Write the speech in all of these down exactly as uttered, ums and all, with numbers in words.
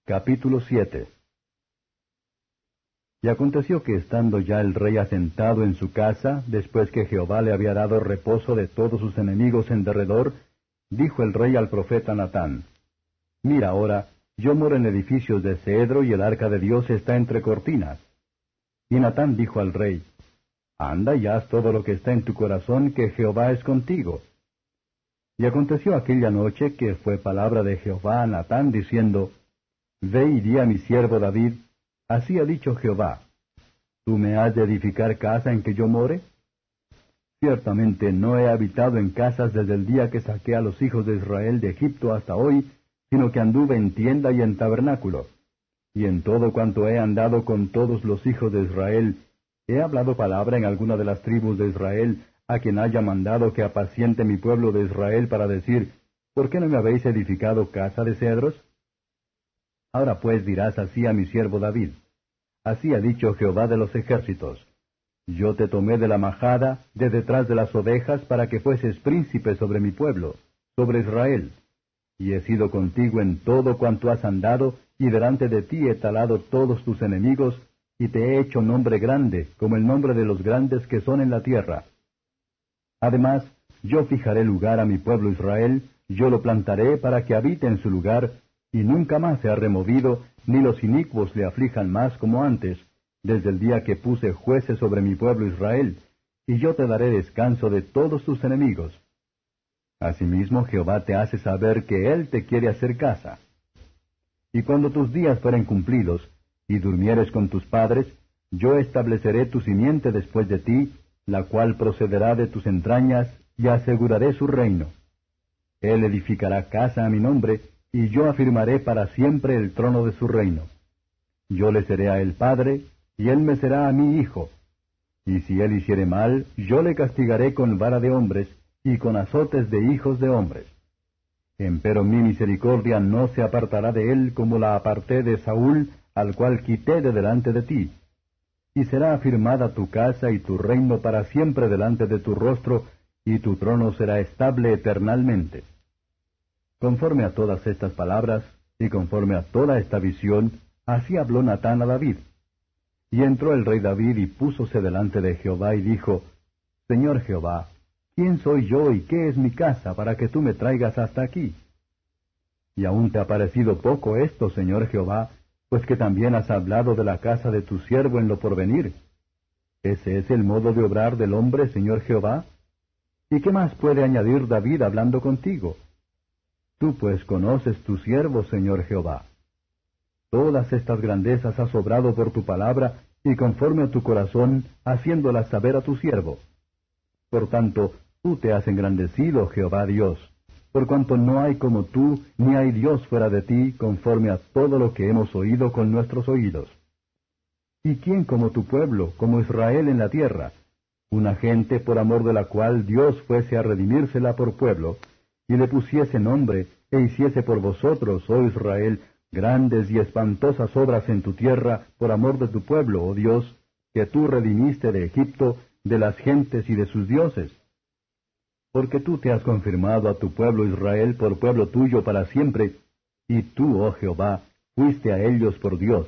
Capítulo siete. Y aconteció que estando ya el rey asentado en su casa, después que Jehová le había dado reposo de todos sus enemigos en derredor, dijo el rey al profeta Natán: Mira ahora, yo moro en edificios de cedro y el arca de Dios está entre cortinas. Y Natán dijo al rey: Anda y haz todo lo que está en tu corazón, que Jehová es contigo. Y aconteció aquella noche que fue palabra de Jehová a Natán diciendo: Ve y di a mi siervo David, así ha dicho Jehová: ¿Tú me has de edificar casa en que yo more? Ciertamente no he habitado en casas desde el día que saqué a los hijos de Israel de Egipto hasta hoy, sino que anduve en tienda y en tabernáculo. Y en todo cuanto he andado con todos los hijos de Israel, ¿he hablado palabra en alguna de las tribus de Israel, a quien haya mandado que apaciente mi pueblo de Israel para decir: ¿Por qué no me habéis edificado casa de cedros? Ahora pues dirás así a mi siervo David: Así ha dicho Jehová de los ejércitos: Yo te tomé de la majada, de detrás de las ovejas, para que fueses príncipe sobre mi pueblo, sobre Israel. Y he sido contigo en todo cuanto has andado, y delante de ti he talado todos tus enemigos, y te he hecho nombre grande, como el nombre de los grandes que son en la tierra. Además, yo fijaré lugar a mi pueblo Israel, yo lo plantaré para que habite en su lugar, y nunca más se ha removido, ni los inicuos le aflijan más como antes, desde el día que puse jueces sobre mi pueblo Israel, y yo te daré descanso de todos tus enemigos. Asimismo Jehová te hace saber que Él te quiere hacer casa. Y cuando tus días fueren cumplidos, y durmieres con tus padres, yo estableceré tu simiente después de ti, la cual procederá de tus entrañas, y aseguraré su reino. Él edificará casa a mi nombre, y yo afirmaré para siempre el trono de su reino. Yo le seré a él padre, y él me será a mí hijo. Y si él hiciere mal, yo le castigaré con vara de hombres, y con azotes de hijos de hombres. Empero mi misericordia no se apartará de él como la aparté de Saúl, al cual quité de delante de ti. Y será afirmada tu casa y tu reino para siempre delante de tu rostro, y tu trono será estable eternalmente. Conforme a todas estas palabras, y conforme a toda esta visión, así habló Natán a David. Y entró el rey David y púsose delante de Jehová y dijo: Señor Jehová, ¿quién soy yo y qué es mi casa para que tú me traigas hasta aquí? Y aún te ha parecido poco esto, Señor Jehová, pues que también has hablado de la casa de tu siervo en lo porvenir. ¿Ese es el modo de obrar del hombre, Señor Jehová? ¿Y qué más puede añadir David hablando contigo? Tú pues conoces tu siervo, Señor Jehová. Todas estas grandezas has obrado por tu palabra, y conforme a tu corazón, haciéndolas saber a tu siervo. Por tanto, tú te has engrandecido, Jehová Dios, por cuanto no hay como tú, ni hay Dios fuera de ti, conforme a todo lo que hemos oído con nuestros oídos. ¿Y quién como tu pueblo, como Israel en la tierra? Una gente por amor de la cual Dios fuese a redimírsela por pueblo, y le pusiese nombre, e hiciese por vosotros, oh Israel, grandes y espantosas obras en tu tierra, por amor de tu pueblo, oh Dios, que tú redimiste de Egipto, de las gentes y de sus dioses. Porque tú te has confirmado a tu pueblo Israel por pueblo tuyo para siempre, y tú, oh Jehová, fuiste a ellos por Dios.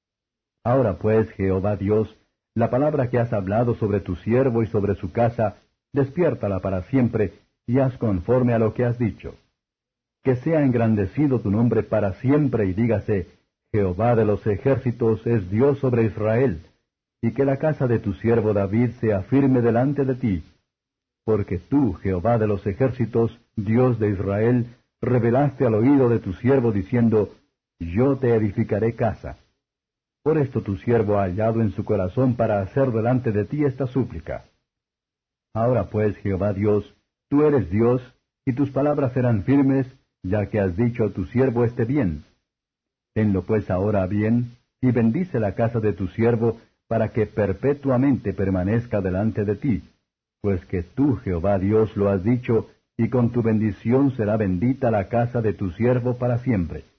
Ahora pues, Jehová Dios, la palabra que has hablado sobre tu siervo y sobre su casa, despiértala para siempre, y haz conforme a lo que has dicho. Que sea engrandecido tu nombre para siempre, y dígase: Jehová de los ejércitos es Dios sobre Israel, y que la casa de tu siervo David sea firme delante de ti. Porque tú, Jehová de los ejércitos, Dios de Israel, revelaste al oído de tu siervo diciendo: Yo te edificaré casa. Por esto tu siervo ha hallado en su corazón para hacer delante de ti esta súplica. Ahora pues, Jehová Dios, tú eres Dios, y tus palabras serán firmes, ya que has dicho a tu siervo este bien. Tenlo pues ahora bien, y bendice la casa de tu siervo, para que perpetuamente permanezca delante de ti, pues que tú, Jehová Dios, lo has dicho, y con tu bendición será bendita la casa de tu siervo para siempre.